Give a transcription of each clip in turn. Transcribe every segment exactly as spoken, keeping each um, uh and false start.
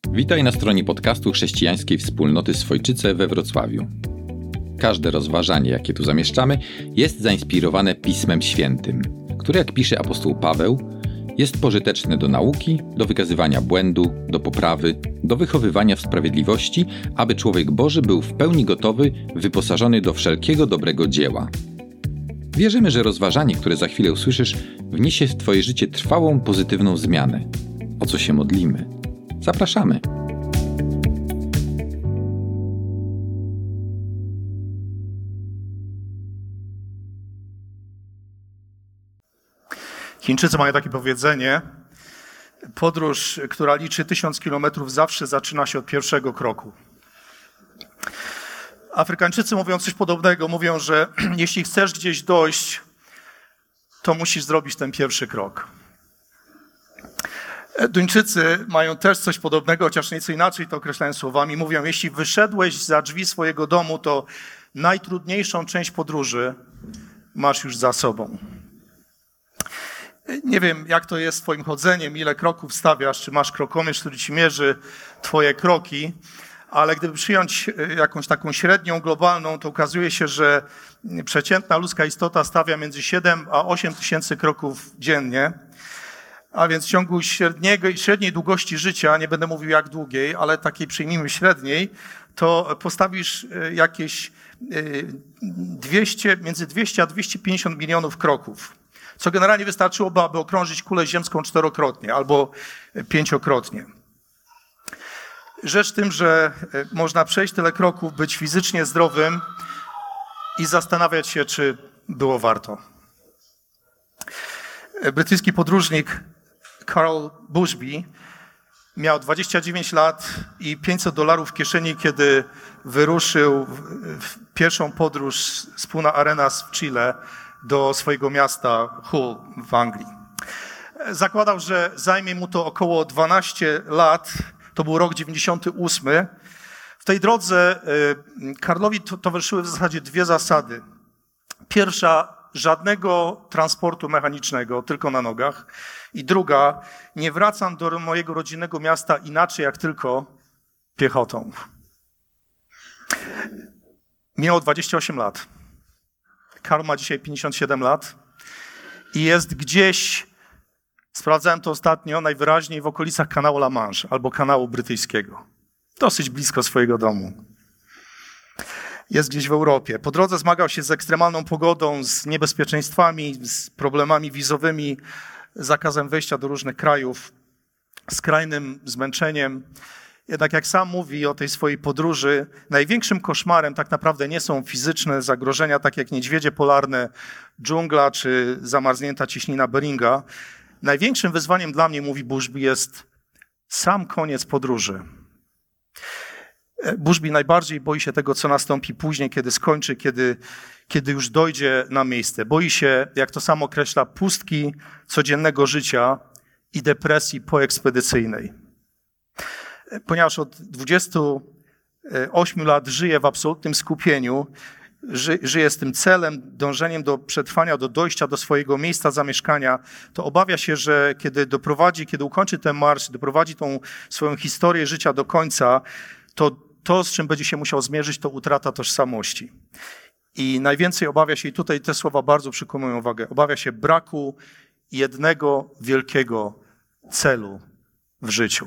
Witaj na stronie podcastu Chrześcijańskiej Wspólnoty Swojczyce we Wrocławiu. Każde rozważanie, jakie tu zamieszczamy, jest zainspirowane Pismem Świętym, które, jak pisze apostoł Paweł, jest pożyteczne do nauki, do wykazywania błędu, do poprawy, do wychowywania w sprawiedliwości, aby człowiek Boży był w pełni gotowy, wyposażony do wszelkiego dobrego dzieła. Wierzymy, że rozważanie, które za chwilę usłyszysz, wniesie w Twoje życie trwałą, pozytywną zmianę, o co się modlimy. Zapraszamy! Chińczycy mają takie powiedzenie: podróż, która liczy tysiąc kilometrów, zawsze zaczyna się od pierwszego kroku. Afrykańczycy mówią coś podobnego. Mówią, że jeśli chcesz gdzieś dojść, to musisz zrobić ten pierwszy krok. Duńczycy mają też coś podobnego, chociaż nieco inaczej to określają słowami. Mówią, jeśli wyszedłeś za drzwi swojego domu, to najtrudniejszą część podróży masz już za sobą. Nie wiem, jak to jest z twoim chodzeniem, ile kroków stawiasz, czy masz krokomierz, który ci mierzy twoje kroki, ale gdyby przyjąć jakąś taką średnią globalną, to okazuje się, że przeciętna ludzka istota stawia między siedem a osiem tysięcy kroków dziennie, a więc w ciągu średniego, średniej długości życia, nie będę mówił jak długiej, ale takiej przyjmijmy średniej, to postawisz jakieś dwieście, między dwieście a dwieście pięćdziesiąt milionów kroków, co generalnie wystarczyłoby, aby okrążyć kulę ziemską czterokrotnie albo pięciokrotnie. Rzecz w tym, że można przejść tyle kroków, być fizycznie zdrowym i zastanawiać się, czy było warto. Brytyjski podróżnik Carl Bushby miał dwadzieścia dziewięć lat i pięćset dolarów w kieszeni, kiedy wyruszył w pierwszą podróż z Puna Arenas w Chile do swojego miasta Hull w Anglii. Zakładał, że zajmie mu to około dwanaście lat. To był rok dziewięćdziesiąty ósmy. W tej drodze Karlowi towarzyszyły w zasadzie dwie zasady. Pierwsza, żadnego transportu mechanicznego, tylko na nogach. I druga, nie wracam do mojego rodzinnego miasta inaczej jak tylko piechotą. Miał dwadzieścia osiem lat. Karl ma dzisiaj pięćdziesiąt siedem lat i jest gdzieś, sprawdzałem to ostatnio, najwyraźniej w okolicach kanału La Manche albo kanału brytyjskiego. Dosyć blisko swojego domu. Jest gdzieś w Europie. Po drodze zmagał się z ekstremalną pogodą, z niebezpieczeństwami, z problemami wizowymi, zakazem wejścia do różnych krajów, skrajnym zmęczeniem. Jednak jak sam mówi o tej swojej podróży, największym koszmarem tak naprawdę nie są fizyczne zagrożenia, tak jak niedźwiedzie polarne, dżungla czy zamarznięta cieśnina Beringa. Największym wyzwaniem dla mnie, mówi Bushby, jest sam koniec podróży. Bushby najbardziej boi się tego, co nastąpi później, kiedy skończy, kiedy, kiedy już dojdzie na miejsce. Boi się, jak to sam określa, pustki codziennego życia i depresji poekspedycyjnej. Ponieważ od dwudziestu ośmiu lat żyje w absolutnym skupieniu, ży, żyje z tym celem, dążeniem do przetrwania, do dojścia do swojego miejsca zamieszkania, to obawia się, że kiedy doprowadzi, kiedy ukończy ten marsz, doprowadzi tą swoją historię życia do końca, to to, z czym będzie się musiał zmierzyć, to utrata tożsamości. I najwięcej obawia się, i tutaj te słowa bardzo przykonują uwagę, obawia się braku jednego wielkiego celu w życiu.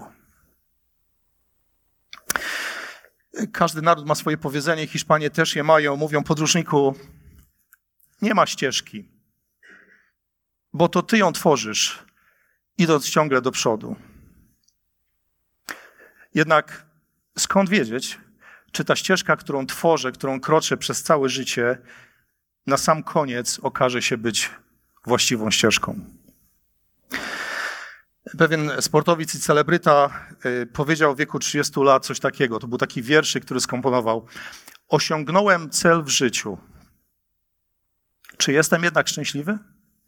Każdy naród ma swoje powiedzenie, Hiszpanie też je mają. Mówią, podróżniku, nie ma ścieżki, bo to ty ją tworzysz, idąc ciągle do przodu. Jednak skąd wiedzieć, czy ta ścieżka, którą tworzę, którą kroczę przez całe życie, na sam koniec okaże się być właściwą ścieżką? Pewien sportowiec i celebryta powiedział w wieku trzydziestu lat coś takiego. To był taki wierszyk, który skomponował. Osiągnąłem cel w życiu. Czy jestem jednak szczęśliwy?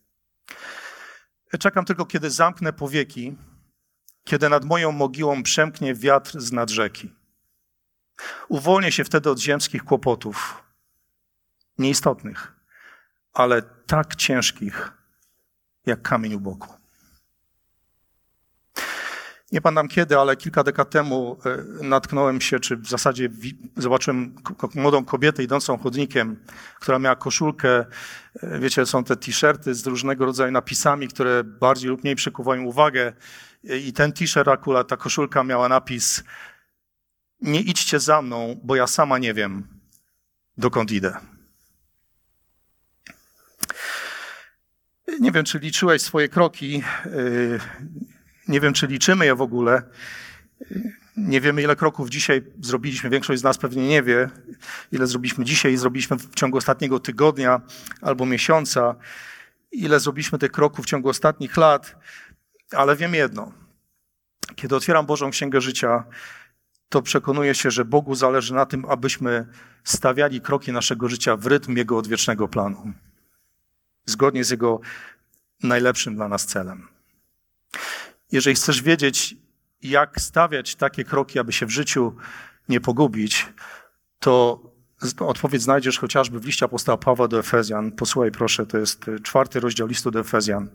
Czekam tylko, kiedy zamknę powieki, kiedy nad moją mogiłą przemknie wiatr z nad rzeki. Uwolnię się wtedy od ziemskich kłopotów, nieistotnych, ale tak ciężkich, jak kamień u boku. Nie pamiętam kiedy, ale kilka dekad temu natknąłem się, czy w zasadzie zobaczyłem młodą kobietę idącą chodnikiem, która miała koszulkę, wiecie, są te t-shirty z różnego rodzaju napisami, które bardziej lub mniej przykuwają uwagę. I ten t-shirt akurat, ta koszulka miała napis: nie idźcie za mną, bo ja sama nie wiem, dokąd idę. Nie wiem, czy liczyłeś swoje kroki. Nie wiem, czy liczymy je w ogóle. Nie wiemy, ile kroków dzisiaj zrobiliśmy. Większość z nas pewnie nie wie, ile zrobiliśmy dzisiaj i zrobiliśmy w ciągu ostatniego tygodnia albo miesiąca. Ile zrobiliśmy tych kroków w ciągu ostatnich lat. Ale wiem jedno. Kiedy otwieram Bożą Księgę Życia, to przekonuję się, że Bogu zależy na tym, abyśmy stawiali kroki naszego życia w rytm Jego odwiecznego planu. Zgodnie z Jego najlepszym dla nas celem. Jeżeli chcesz wiedzieć, jak stawiać takie kroki, aby się w życiu nie pogubić, to odpowiedź znajdziesz chociażby w liście apostoła Pawła do Efezjan. Posłuchaj proszę, to jest czwarty rozdział listu do Efezjan.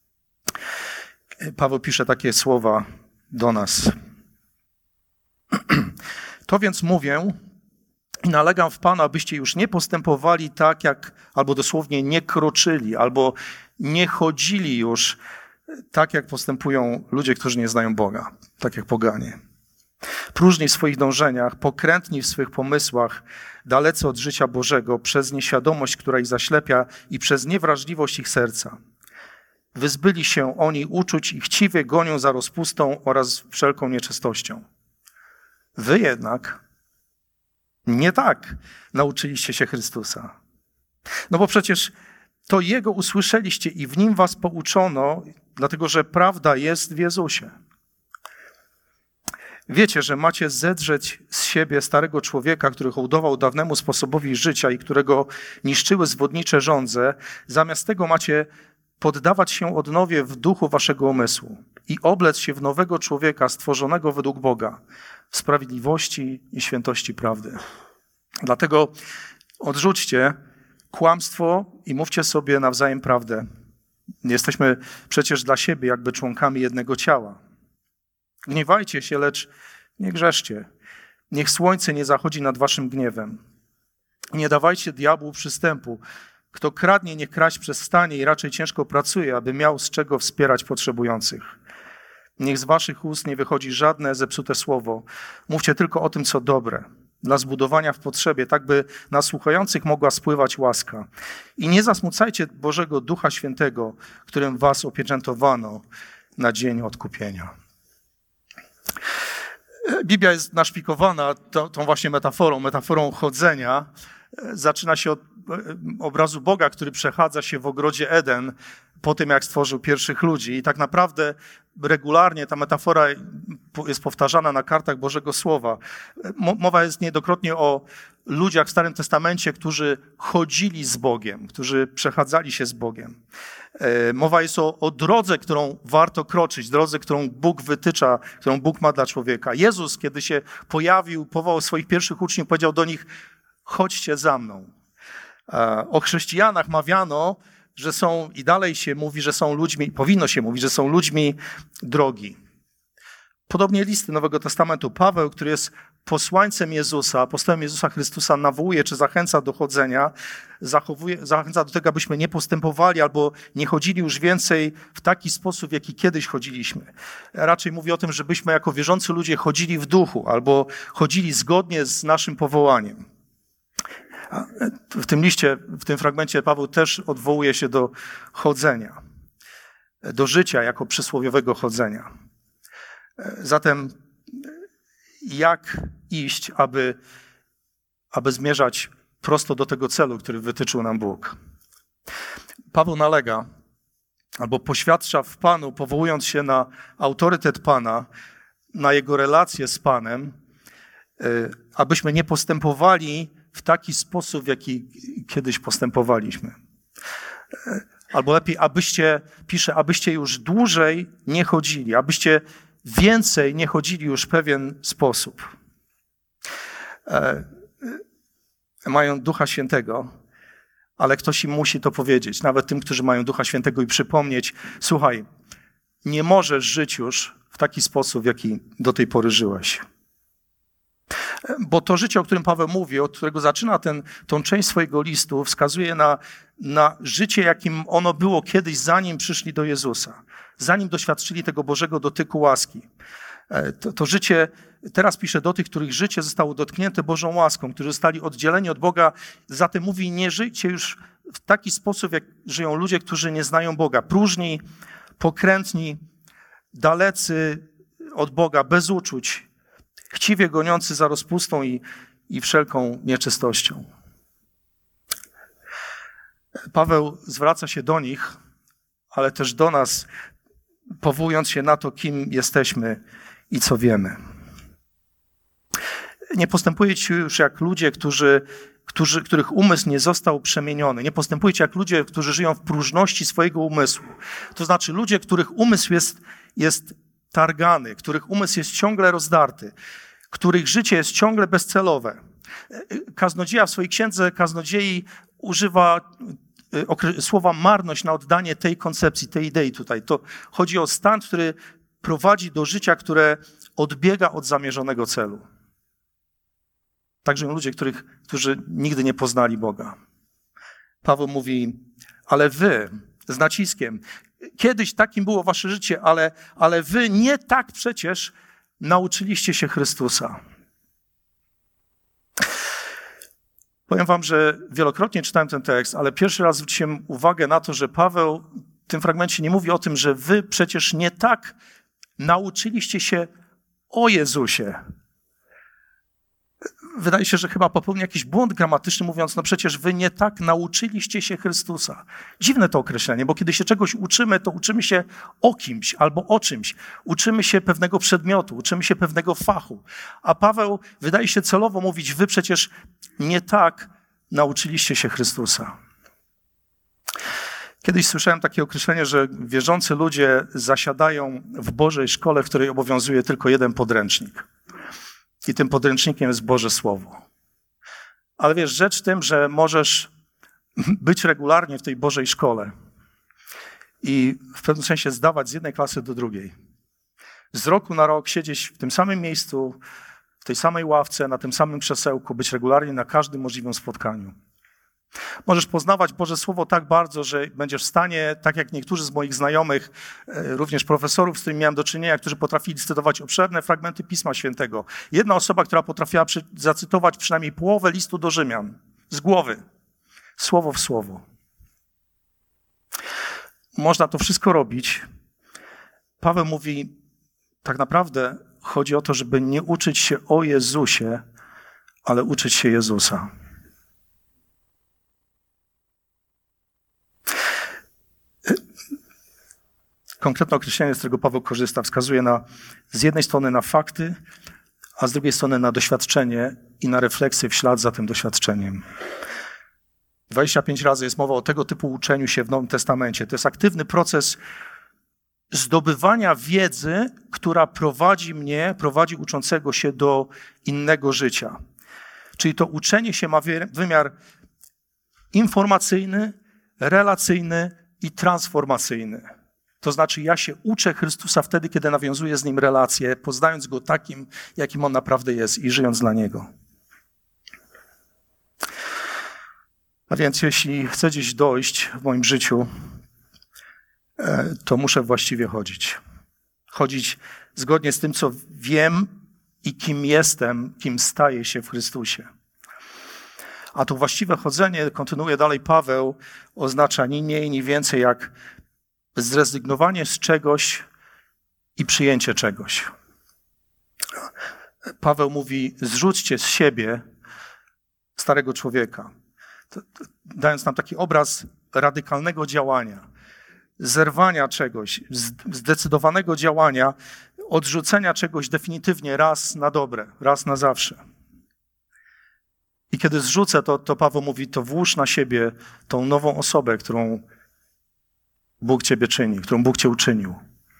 Paweł pisze takie słowa do nas. To więc mówię i nalegam w Panu, abyście już nie postępowali tak, jak, albo dosłownie nie kroczyli, albo nie chodzili już tak, jak postępują ludzie, którzy nie znają Boga, tak jak poganie. Próżni w swoich dążeniach, pokrętni w swych pomysłach, dalece od życia Bożego, przez nieświadomość, która ich zaślepia i przez niewrażliwość ich serca. Wyzbyli się oni uczuć i chciwie gonią za rozpustą oraz wszelką nieczystością. Wy jednak nie tak nauczyliście się Chrystusa. No bo przecież to Jego usłyszeliście i w Nim was pouczono, dlatego że prawda jest w Jezusie. Wiecie, że macie zedrzeć z siebie starego człowieka, który hołdował dawnemu sposobowi życia i którego niszczyły zwodnicze żądze. Zamiast tego macie poddawać się odnowie w duchu waszego umysłu i oblec się w nowego człowieka stworzonego według Boga, w sprawiedliwości i świętości prawdy. Dlatego odrzućcie kłamstwo i mówcie sobie nawzajem prawdę. Jesteśmy przecież dla siebie jakby członkami jednego ciała. Gniewajcie się, lecz nie grzeszcie. Niech słońce nie zachodzi nad waszym gniewem. Nie dawajcie diabłu przystępu. Kto kradnie, niech kraść przestanie i raczej ciężko pracuje, aby miał z czego wspierać potrzebujących. Niech z waszych ust nie wychodzi żadne zepsute słowo. Mówcie tylko o tym, co dobre, dla zbudowania w potrzebie, tak by na słuchających mogła spływać łaska. I nie zasmucajcie Bożego Ducha Świętego, którym was opieczętowano na dzień odkupienia. Biblia jest naszpikowana tą, tą właśnie metaforą, metaforą chodzenia. Zaczyna się od obrazu Boga, który przechadza się w ogrodzie Eden po tym, jak stworzył pierwszych ludzi. I tak naprawdę regularnie ta metafora jest powtarzana na kartach Bożego Słowa. Mowa jest niejednokrotnie o ludziach w Starym Testamencie, którzy chodzili z Bogiem, którzy przechadzali się z Bogiem. Mowa jest o, o drodze, którą warto kroczyć, drodze, którą Bóg wytycza, którą Bóg ma dla człowieka. Jezus, kiedy się pojawił, powołał swoich pierwszych uczniów, powiedział do nich: chodźcie za mną. O chrześcijanach mawiano, że są, i dalej się mówi, że są ludźmi, powinno się mówić, że są ludźmi drogi. Podobnie listy Nowego Testamentu. Paweł, który jest posłańcem Jezusa, apostołem Jezusa Chrystusa, nawołuje czy zachęca do chodzenia, zachowuje, zachęca do tego, abyśmy nie postępowali albo nie chodzili już więcej w taki sposób, w jaki kiedyś chodziliśmy. Raczej mówi o tym, żebyśmy jako wierzący ludzie chodzili w duchu albo chodzili zgodnie z naszym powołaniem. W tym liście, w tym fragmencie Paweł też odwołuje się do chodzenia, do życia jako przysłowiowego chodzenia. Zatem jak iść, aby, aby zmierzać prosto do tego celu, który wytyczył nam Bóg? Paweł nalega, albo poświadcza w Panu, powołując się na autorytet Pana, na Jego relację z Panem, abyśmy nie postępowali w taki sposób, w jaki kiedyś postępowaliśmy. Albo lepiej, abyście, pisze, abyście już dłużej nie chodzili, abyście więcej nie chodzili już w pewien sposób. E, mają Ducha Świętego, ale ktoś im musi to powiedzieć, nawet tym, którzy mają Ducha Świętego, i przypomnieć: słuchaj, nie możesz żyć już w taki sposób, w jaki do tej pory żyłeś. Bo to życie, o którym Paweł mówi, od którego zaczyna ten, tą część swojego listu, wskazuje na, na życie, jakim ono było kiedyś, zanim przyszli do Jezusa, zanim doświadczyli tego Bożego dotyku łaski. To, to życie, teraz pisze do tych, których życie zostało dotknięte Bożą łaską, którzy zostali oddzieleni od Boga, zatem mówi, nie żyjcie już w taki sposób, jak żyją ludzie, którzy nie znają Boga, próżni, pokrętni, dalecy od Boga, bez uczuć, chciwie goniący za rozpustą i, i wszelką nieczystością. Paweł zwraca się do nich, ale też do nas, powołując się na to, kim jesteśmy i co wiemy. Nie postępujecie już jak ludzie, którzy, którzy, których umysł nie został przemieniony. Nie postępujecie jak ludzie, którzy żyją w próżności swojego umysłu. To znaczy ludzie, których umysł jest, jest targany, których umysł jest ciągle rozdarty, których życie jest ciągle bezcelowe. Kaznodzieja w swojej księdze Kaznodziei używa słowa marność na oddanie tej koncepcji, tej idei tutaj. To chodzi o stan, który prowadzi do życia, które odbiega od zamierzonego celu. Tak żyją ludzie, których, którzy nigdy nie poznali Boga. Paweł mówi, ale wy, z naciskiem, kiedyś takim było wasze życie, ale, ale wy nie tak przecież nauczyliście się Chrystusa. Powiem wam, że wielokrotnie czytałem ten tekst, ale pierwszy raz zwróciłem uwagę na to, że Paweł w tym fragmencie nie mówi o tym, że wy przecież nie tak nauczyliście się o Jezusie. Wydaje się, że chyba popełnił jakiś błąd gramatyczny, mówiąc, no przecież wy nie tak nauczyliście się Chrystusa. Dziwne to określenie, bo kiedy się czegoś uczymy, to uczymy się o kimś albo o czymś. Uczymy się pewnego przedmiotu, uczymy się pewnego fachu. A Paweł wydaje się celowo mówić, wy przecież nie tak nauczyliście się Chrystusa. Kiedyś słyszałem takie określenie, że wierzący ludzie zasiadają w Bożej szkole, w której obowiązuje tylko jeden podręcznik. I tym podręcznikiem jest Boże Słowo. Ale wiesz, rzecz w tym, że możesz być regularnie w tej Bożej szkole i w pewnym sensie zdawać z jednej klasy do drugiej. Z roku na rok siedzieć w tym samym miejscu, w tej samej ławce, na tym samym krzesełku, być regularnie na każdym możliwym spotkaniu. Możesz poznawać Boże Słowo tak bardzo, że będziesz w stanie, tak jak niektórzy z moich znajomych, również profesorów, z którymi miałem do czynienia, którzy potrafili cytować obszerne fragmenty Pisma Świętego. Jedna osoba, która potrafiła przy, zacytować przynajmniej połowę listu do Rzymian. Z głowy. Słowo w słowo. Można to wszystko robić. Paweł mówi, tak naprawdę chodzi o to, żeby nie uczyć się o Jezusie, ale uczyć się Jezusa. Konkretne określenie, z którego Paweł korzysta, wskazuje na, z jednej strony na fakty, a z drugiej strony na doświadczenie i na refleksję w ślad za tym doświadczeniem. dwadzieścia pięć razy jest mowa o tego typu uczeniu się w Nowym Testamencie. To jest aktywny proces zdobywania wiedzy, która prowadzi mnie, prowadzi uczącego się do innego życia. Czyli to uczenie się ma wymiar informacyjny, relacyjny i transformacyjny. To znaczy ja się uczę Chrystusa wtedy, kiedy nawiązuję z Nim relacje, poznając Go takim, jakim On naprawdę jest i żyjąc dla Niego. A więc jeśli chcę gdzieś dojść w moim życiu, to muszę właściwie chodzić. Chodzić zgodnie z tym, co wiem i kim jestem, kim staję się w Chrystusie. A to właściwe chodzenie, kontynuuje dalej Paweł, oznacza ni mniej, ni więcej jak zrezygnowanie z czegoś i przyjęcie czegoś. Paweł mówi, zrzućcie z siebie starego człowieka, dając nam taki obraz radykalnego działania, zerwania czegoś, zdecydowanego działania, odrzucenia czegoś definitywnie raz na dobre, raz na zawsze. I kiedy zrzucę, to, to Paweł mówi, to włóż na siebie tą nową osobę, którą Bóg ciebie czyni, którą Bóg cię uczynił.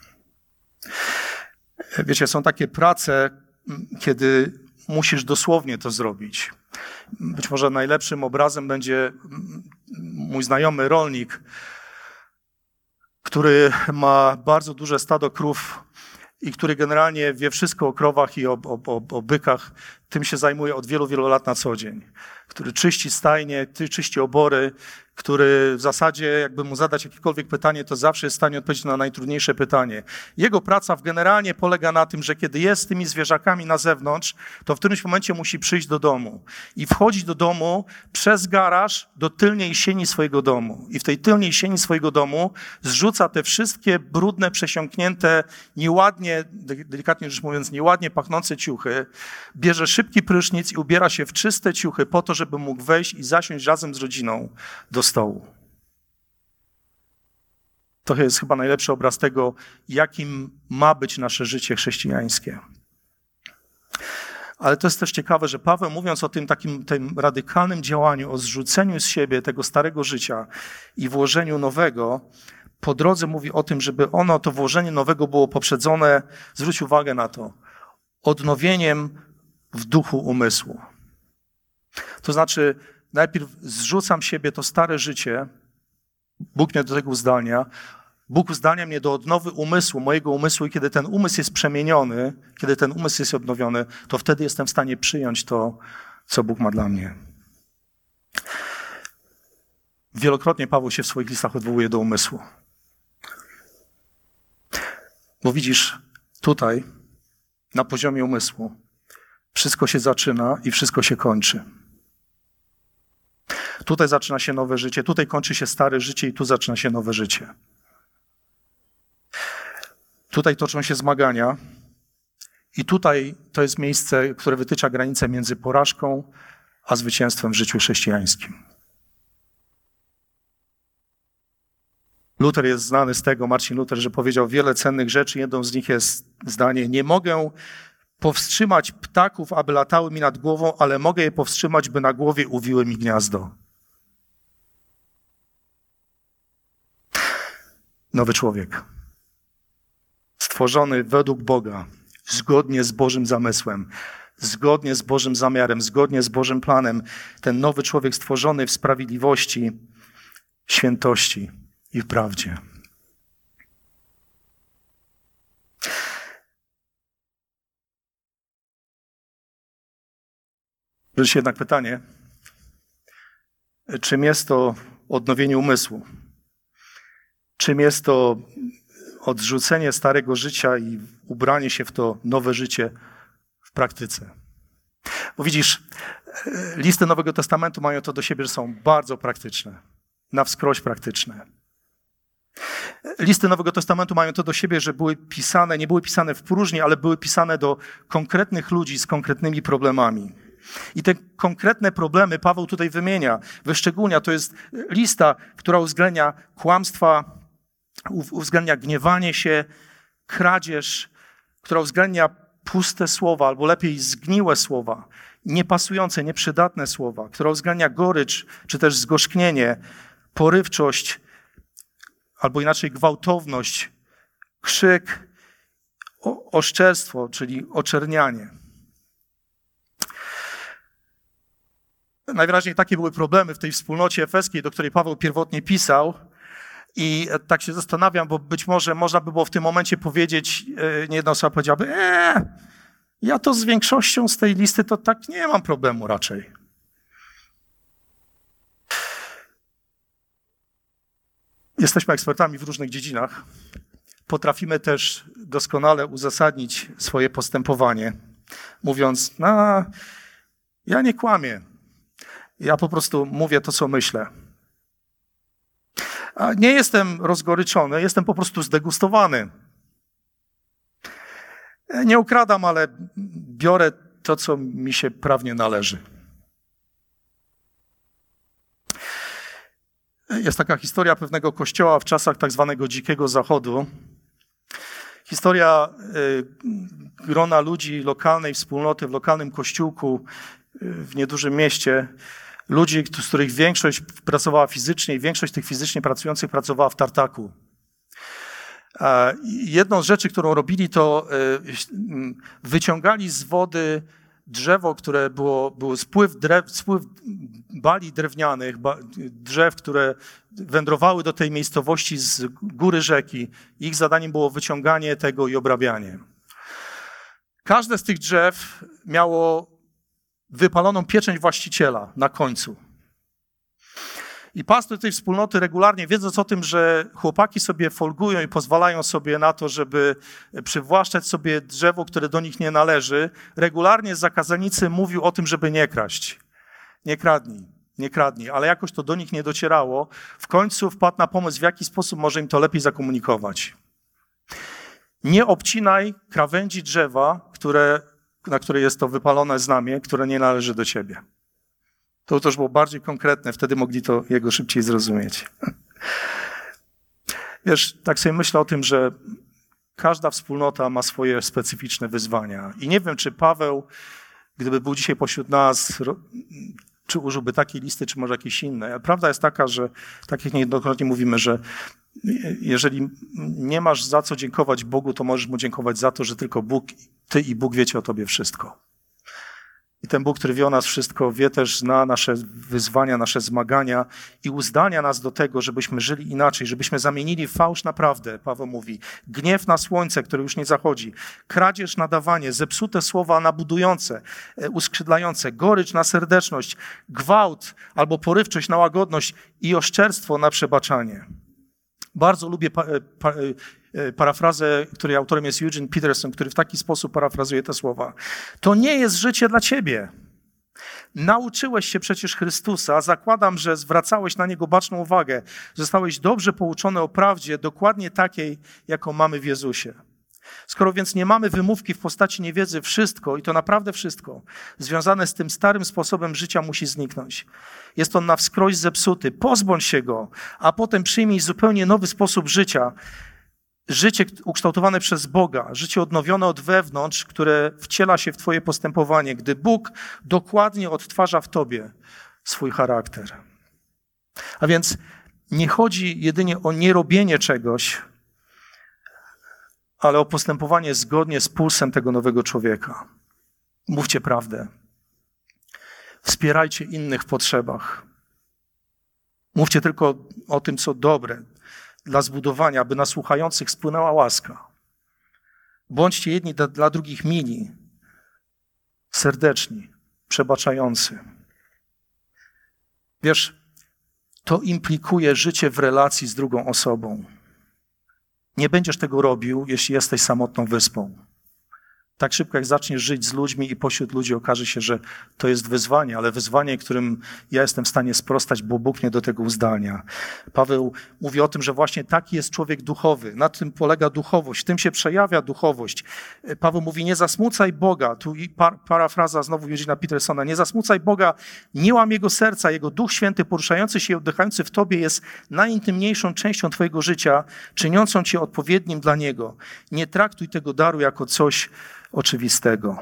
Wiecie, są takie prace, kiedy musisz dosłownie to zrobić. Być może najlepszym obrazem będzie mój znajomy rolnik, który ma bardzo duże stado krów i który generalnie wie wszystko o krowach i o, o, o, o bykach, tym się zajmuje od wielu, wielu lat na co dzień. Który czyści stajnie, czyści obory, który w zasadzie jakby mu zadać jakiekolwiek pytanie, to zawsze jest w stanie odpowiedzieć na najtrudniejsze pytanie. Jego praca generalnie polega na tym, że kiedy jest z tymi zwierzakami na zewnątrz, to w którymś momencie musi przyjść do domu i wchodzić do domu przez garaż do tylnej sieni swojego domu. I w tej tylnej sieni swojego domu zrzuca te wszystkie brudne, przesiąknięte, nieładnie, delikatnie rzecz mówiąc, nieładnie pachnące ciuchy, bierze szybki prysznic i ubiera się w czyste ciuchy po to, żeby mógł wejść i zasiąść razem z rodziną do stołu. To jest chyba najlepszy obraz tego, jakim ma być nasze życie chrześcijańskie. Ale to jest też ciekawe, że Paweł, mówiąc o tym takim tym radykalnym działaniu, o zrzuceniu z siebie tego starego życia i włożeniu nowego, po drodze mówi o tym, żeby ono, to włożenie nowego było poprzedzone, zwróć uwagę na to, odnowieniem w duchu umysłu. To znaczy, najpierw zrzucam siebie to stare życie, Bóg mnie do tego uzdalnia, Bóg uzdalnia mnie do odnowy umysłu, mojego umysłu i kiedy ten umysł jest przemieniony, kiedy ten umysł jest odnowiony, to wtedy jestem w stanie przyjąć to, co Bóg ma dla mnie. Wielokrotnie Paweł się w swoich listach odwołuje do umysłu. Bo widzisz, tutaj, na poziomie umysłu, wszystko się zaczyna i wszystko się kończy. Tutaj zaczyna się nowe życie, tutaj kończy się stare życie i tu zaczyna się nowe życie. Tutaj toczą się zmagania i tutaj to jest miejsce, które wytycza granicę między porażką a zwycięstwem w życiu chrześcijańskim. Luther jest znany z tego, Marcin Luther, że powiedział wiele cennych rzeczy. Jedną z nich jest zdanie: nie mogę powstrzymać ptaków, aby latały mi nad głową, ale mogę je powstrzymać, by na głowie uwiły mi gniazdo. Nowy człowiek. Stworzony według Boga, zgodnie z Bożym zamysłem, zgodnie z Bożym zamiarem, zgodnie z Bożym planem. Ten nowy człowiek stworzony w sprawiedliwości, świętości i w prawdzie. Jest jednak pytanie, czym jest to odnowienie umysłu? Czym jest to odrzucenie starego życia i ubranie się w to nowe życie w praktyce? Bo widzisz, listy Nowego Testamentu mają to do siebie, że są bardzo praktyczne, na wskroś praktyczne. Listy Nowego Testamentu mają to do siebie, że były pisane, nie były pisane w próżni, ale były pisane do konkretnych ludzi z konkretnymi problemami. I te konkretne problemy Paweł tutaj wymienia, wyszczególnia. To jest lista, która uwzględnia kłamstwa, uwzględnia gniewanie się, kradzież, która uwzględnia puste słowa, albo lepiej zgniłe słowa, niepasujące, nieprzydatne słowa, która uwzględnia gorycz, czy też zgorzknienie, porywczość, albo inaczej gwałtowność, krzyk, o, oszczerstwo, czyli oczernianie. Najwyraźniej takie były problemy w tej wspólnocie efeskiej, do której Paweł pierwotnie pisał. I tak się zastanawiam, bo być może można by było w tym momencie powiedzieć, nie jedna osoba powiedziałaby, eee, ja to z większością z tej listy to tak nie mam problemu raczej. Jesteśmy ekspertami w różnych dziedzinach. Potrafimy też doskonale uzasadnić swoje postępowanie, mówiąc, no, ja nie kłamię. Ja po prostu mówię to, co myślę. A nie jestem rozgoryczony, jestem po prostu zdegustowany. Nie ukradam, ale biorę to, co mi się prawnie należy. Jest taka historia pewnego kościoła w czasach tak zwanego Dzikiego Zachodu. Historia y, grona ludzi lokalnej wspólnoty, w lokalnym kościółku y, w niedużym mieście. Ludzi, z których większość pracowała fizycznie i większość tych fizycznie pracujących pracowała w tartaku. Jedną z rzeczy, którą robili, to wyciągali z wody drzewo, które było, było spływ, drew, spływ bali drewnianych, drzew, które wędrowały do tej miejscowości z góry rzeki. Ich zadaniem było wyciąganie tego i obrabianie. Każde z tych drzew miało wypaloną pieczęć właściciela na końcu. I pastor tej wspólnoty regularnie, wiedząc o tym, że chłopaki sobie folgują i pozwalają sobie na to, żeby przywłaszczać sobie drzewo, które do nich nie należy, regularnie z zakazanicy mówił o tym, żeby nie kraść. Nie kradnij, nie kradnij. Ale jakoś to do nich nie docierało. W końcu wpadł na pomysł, w jaki sposób może im to lepiej zakomunikować. Nie obcinaj krawędzi drzewa, które, na której jest to wypalone znamię, które nie należy do ciebie. To też było bardziej konkretne, wtedy mogli to jego szybciej zrozumieć. Wiesz, tak sobie myślę o tym, że każda wspólnota ma swoje specyficzne wyzwania. I nie wiem, czy Paweł, gdyby był dzisiaj pośród nas, czy użyłby takiej listy, czy może jakieś inne. Prawda jest taka, że tak jak niejednokrotnie mówimy, że jeżeli nie masz za co dziękować Bogu, to możesz mu dziękować za to, że tylko Bóg, ty i Bóg wiecie o tobie wszystko. I ten Bóg, który wie o nas wszystko, wie też, zna nasze wyzwania, nasze zmagania i uzdania nas do tego, żebyśmy żyli inaczej, żebyśmy zamienili fałsz na prawdę. Paweł mówi, gniew na słońce, które już nie zachodzi, kradzież na dawanie, zepsute słowa na budujące, uskrzydlające, gorycz na serdeczność, gwałt albo porywczość na łagodność i oszczerstwo na przebaczanie. Bardzo lubię pa, pa, parafrazę, której autorem jest Eugene Peterson, który w taki sposób parafrazuje te słowa. To nie jest życie dla ciebie. Nauczyłeś się przecież Chrystusa, zakładam, że zwracałeś na Niego baczną uwagę. Zostałeś dobrze pouczony o prawdzie, dokładnie takiej, jaką mamy w Jezusie. Skoro więc nie mamy wymówki w postaci niewiedzy, wszystko, i to naprawdę wszystko, związane z tym starym sposobem życia musi zniknąć. Jest on na wskroś zepsuty. Pozbądź się go, a potem przyjmij zupełnie nowy sposób życia. Życie ukształtowane przez Boga, życie odnowione od wewnątrz, które wciela się w twoje postępowanie, gdy Bóg dokładnie odtwarza w tobie swój charakter. A więc nie chodzi jedynie o nierobienie czegoś, ale o postępowanie zgodnie z pulsem tego nowego człowieka. Mówcie prawdę. Wspierajcie innych w potrzebach. Mówcie tylko o tym, co dobre dla zbudowania, aby na słuchających spłynęła łaska. Bądźcie jedni dla, dla drugich mili, serdeczni, przebaczający. Wiesz, to implikuje życie w relacji z drugą osobą. Nie będziesz tego robił, jeśli jesteś samotną wyspą. Tak szybko, jak zaczniesz żyć z ludźmi i pośród ludzi, okaże się, że to jest wyzwanie, ale wyzwanie, którym ja jestem w stanie sprostać, bo Bóg mnie do tego uzdalnia. Paweł mówi o tym, że właśnie taki jest człowiek duchowy. Na tym polega duchowość, w tym się przejawia duchowość. Paweł mówi, nie zasmucaj Boga. Tu par, parafraza znowu Eugena Petersona. Nie zasmucaj Boga, nie łam Jego serca. Jego Duch Święty poruszający się i oddychający w tobie jest najintymniejszą częścią twojego życia, czyniącą cię odpowiednim dla Niego. Nie traktuj tego daru jako coś oczywistego.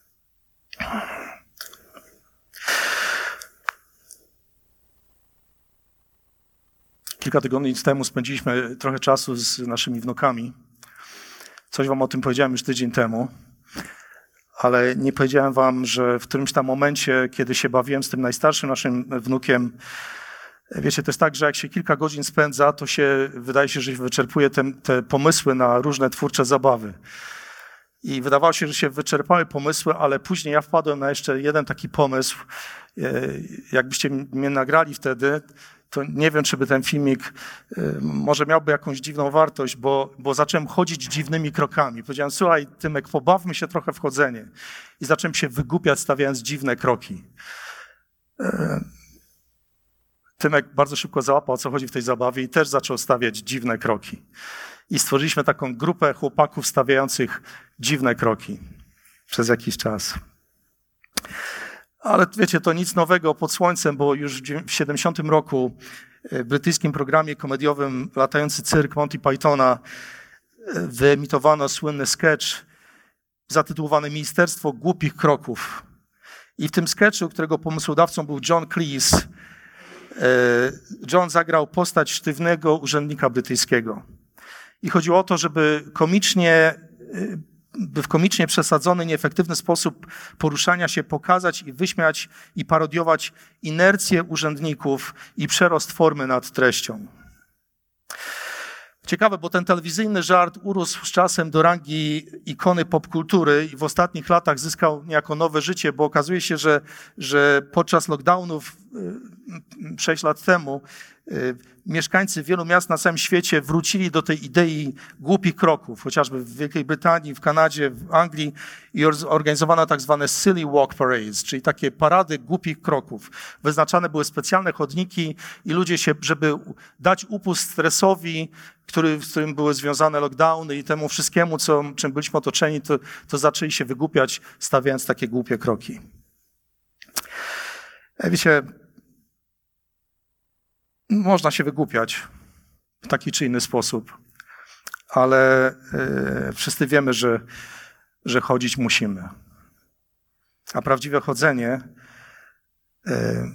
Kilka tygodni temu spędziliśmy trochę czasu z naszymi wnukami. Coś wam o tym powiedziałem już tydzień temu, ale nie powiedziałem wam, że w którymś tam momencie, kiedy się bawiłem z tym najstarszym naszym wnukiem, wiecie, to jest tak, że jak się kilka godzin spędza, to się wydaje się, że się wyczerpuje te, te pomysły na różne twórcze zabawy. I wydawało się, że się wyczerpały pomysły, ale później ja wpadłem na jeszcze jeden taki pomysł. Jakbyście mnie nagrali wtedy, to nie wiem, czy by ten filmik może miałby jakąś dziwną wartość, bo, bo zacząłem chodzić dziwnymi krokami. Powiedziałem, słuchaj, Tymek, pobawmy się trochę w chodzenie. I zacząłem się wygłupiać, stawiając dziwne kroki. Tymek bardzo szybko załapał, o co chodzi w tej zabawie i też zaczął stawiać dziwne kroki. I stworzyliśmy taką grupę chłopaków stawiających dziwne kroki przez jakiś czas. Ale wiecie, to nic nowego pod słońcem, bo już w siedemdziesiątym roku w brytyjskim programie komediowym Latający cyrk Monty Pythona wyemitowano słynny sketch zatytułowany Ministerstwo głupich kroków. I w tym sketchu, którego pomysłodawcą był John Cleese, John zagrał postać sztywnego urzędnika brytyjskiego. I chodziło o to, żeby komicznie, by w komicznie przesadzony, nieefektywny sposób poruszania się pokazać i wyśmiać i parodiować inercję urzędników i przerost formy nad treścią. Ciekawe, bo ten telewizyjny żart urósł z czasem do rangi ikony popkultury i w ostatnich latach zyskał niejako nowe życie, bo okazuje się, że, że podczas lockdownów sześć lat temu mieszkańcy wielu miast na całym świecie wrócili do tej idei głupich kroków, chociażby w Wielkiej Brytanii, w Kanadzie, w Anglii i organizowano tak zwane silly walk parades, czyli takie parady głupich kroków. Wyznaczane były specjalne chodniki i ludzie się, żeby dać upust stresowi, który, z którym były związane lockdowny i temu wszystkiemu, co, czym byliśmy otoczeni, to, to zaczęli się wygłupiać, stawiając takie głupie kroki. Wiecie, można się wygłupiać w taki czy inny sposób, ale y, wszyscy wiemy, że, że chodzić musimy. A prawdziwe chodzenie y,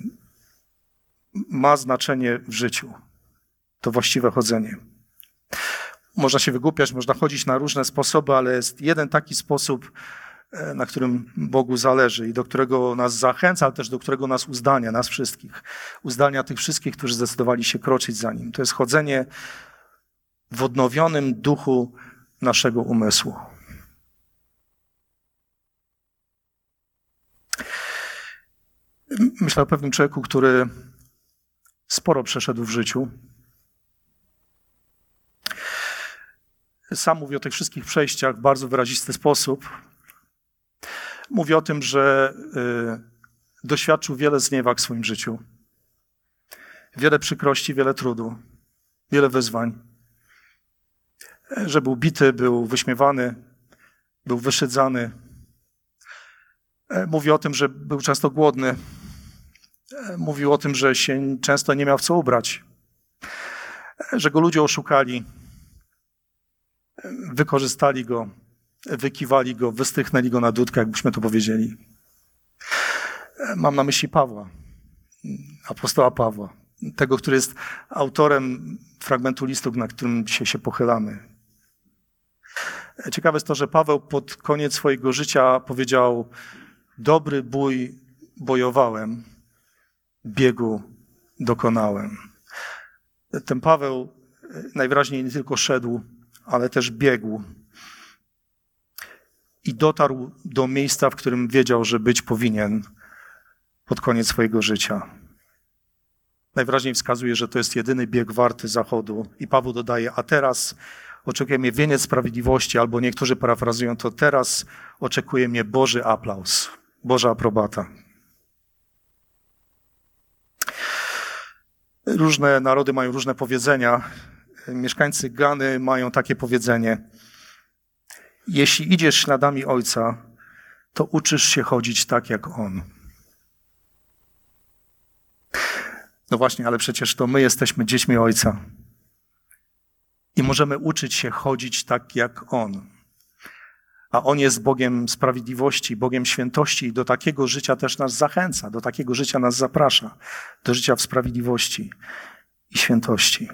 ma znaczenie w życiu. To właściwe chodzenie. Można się wygłupiać, można chodzić na różne sposoby, ale jest jeden taki sposób, na którym Bogu zależy i do którego nas zachęca, ale też do którego nas uzdalnia, nas wszystkich. Uzdalnia tych wszystkich, którzy zdecydowali się kroczyć za Nim. To jest chodzenie w odnowionym duchu naszego umysłu. Myślę o pewnym człowieku, który sporo przeszedł w życiu. Sam mówi o tych wszystkich przejściach w bardzo wyrazisty sposób. Mówi o tym, że y, doświadczył wiele zniewag w swoim życiu. Wiele przykrości, wiele trudu, wiele wyzwań. Że był bity, był wyśmiewany, był wyszydzany. Mówi o tym, że był często głodny. Mówił o tym, że się często nie miał w co ubrać. Że go ludzie oszukali. Wykorzystali go. Wykiwali go, wystrychnęli go na dudkę, jakbyśmy to powiedzieli. Mam na myśli Pawła, apostoła Pawła, tego, który jest autorem fragmentu listu, na którym dzisiaj się pochylamy. Ciekawe jest to, że Paweł pod koniec swojego życia powiedział: dobry bój bojowałem, biegu dokonałem. Ten Paweł najwyraźniej nie tylko szedł, ale też biegł. I dotarł do miejsca, w którym wiedział, że być powinien pod koniec swojego życia. Najwyraźniej wskazuje, że to jest jedyny bieg warty zachodu. I Paweł dodaje: a teraz oczekuje mnie wieniec sprawiedliwości, albo niektórzy parafrazują to: teraz oczekuje mnie Boży aplauz, Boża aprobata. Różne narody mają różne powiedzenia. Mieszkańcy Gany mają takie powiedzenie: jeśli idziesz śladami Ojca, to uczysz się chodzić tak jak On. No właśnie, ale przecież to my jesteśmy dziećmi Ojca. I możemy uczyć się chodzić tak jak On. A On jest Bogiem sprawiedliwości, Bogiem świętości i do takiego życia też nas zachęca, do takiego życia nas zaprasza, do życia w sprawiedliwości i świętości.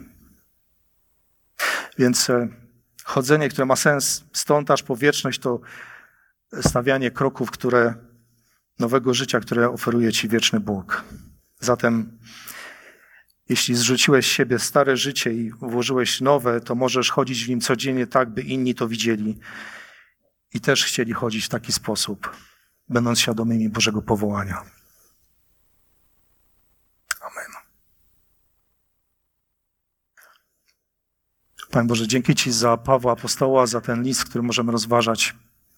Więc chodzenie, które ma sens stąd aż po wieczność, to stawianie kroków, które nowego życia, które oferuje Ci wieczny Bóg. Zatem jeśli zrzuciłeś z siebie stare życie i włożyłeś nowe, to możesz chodzić w nim codziennie tak, by inni to widzieli i też chcieli chodzić w taki sposób, będąc świadomymi Bożego powołania. Amen. Panie Boże, dzięki Ci za Pawła apostoła, za ten list, który możemy rozważać.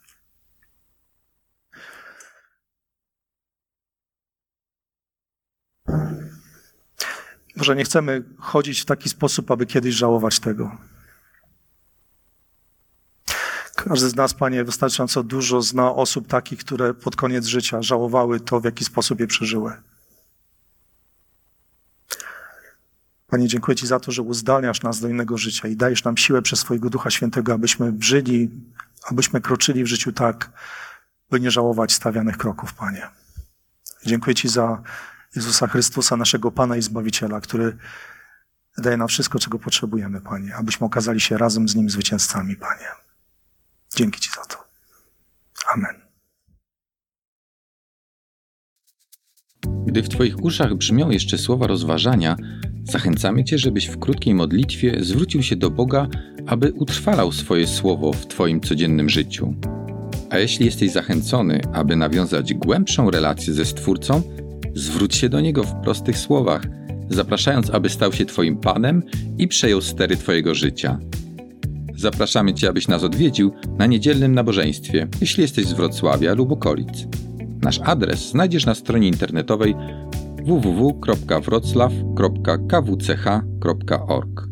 Może nie chcemy chodzić w taki sposób, aby kiedyś żałować tego. Każdy z nas, Panie, wystarczająco dużo zna osób takich, które pod koniec życia żałowały to, w jaki sposób je przeżyły. Panie, dziękuję Ci za to, że uzdalniasz nas do innego życia i dajesz nam siłę przez swojego Ducha Świętego, abyśmy żyli, abyśmy kroczyli w życiu tak, by nie żałować stawianych kroków, Panie. Dziękuję Ci za Jezusa Chrystusa, naszego Pana i Zbawiciela, który daje nam wszystko, czego potrzebujemy, Panie, abyśmy okazali się razem z Nim zwycięzcami, Panie. Dzięki Ci za to. Amen. Gdy w Twoich uszach brzmią jeszcze słowa rozważania, Zachęcamy Cię, żebyś w krótkiej modlitwie zwrócił się do Boga, aby utrwalał swoje słowo w Twoim codziennym życiu. A jeśli jesteś zachęcony, aby nawiązać głębszą relację ze Stwórcą, zwróć się do Niego w prostych słowach, zapraszając, aby stał się Twoim Panem i przejął stery Twojego życia. Zapraszamy Cię, abyś nas odwiedził na niedzielnym nabożeństwie, jeśli jesteś z Wrocławia lub okolic. Nasz adres znajdziesz na stronie internetowej w w w kropka wroclaw kropka k w c h kropka org.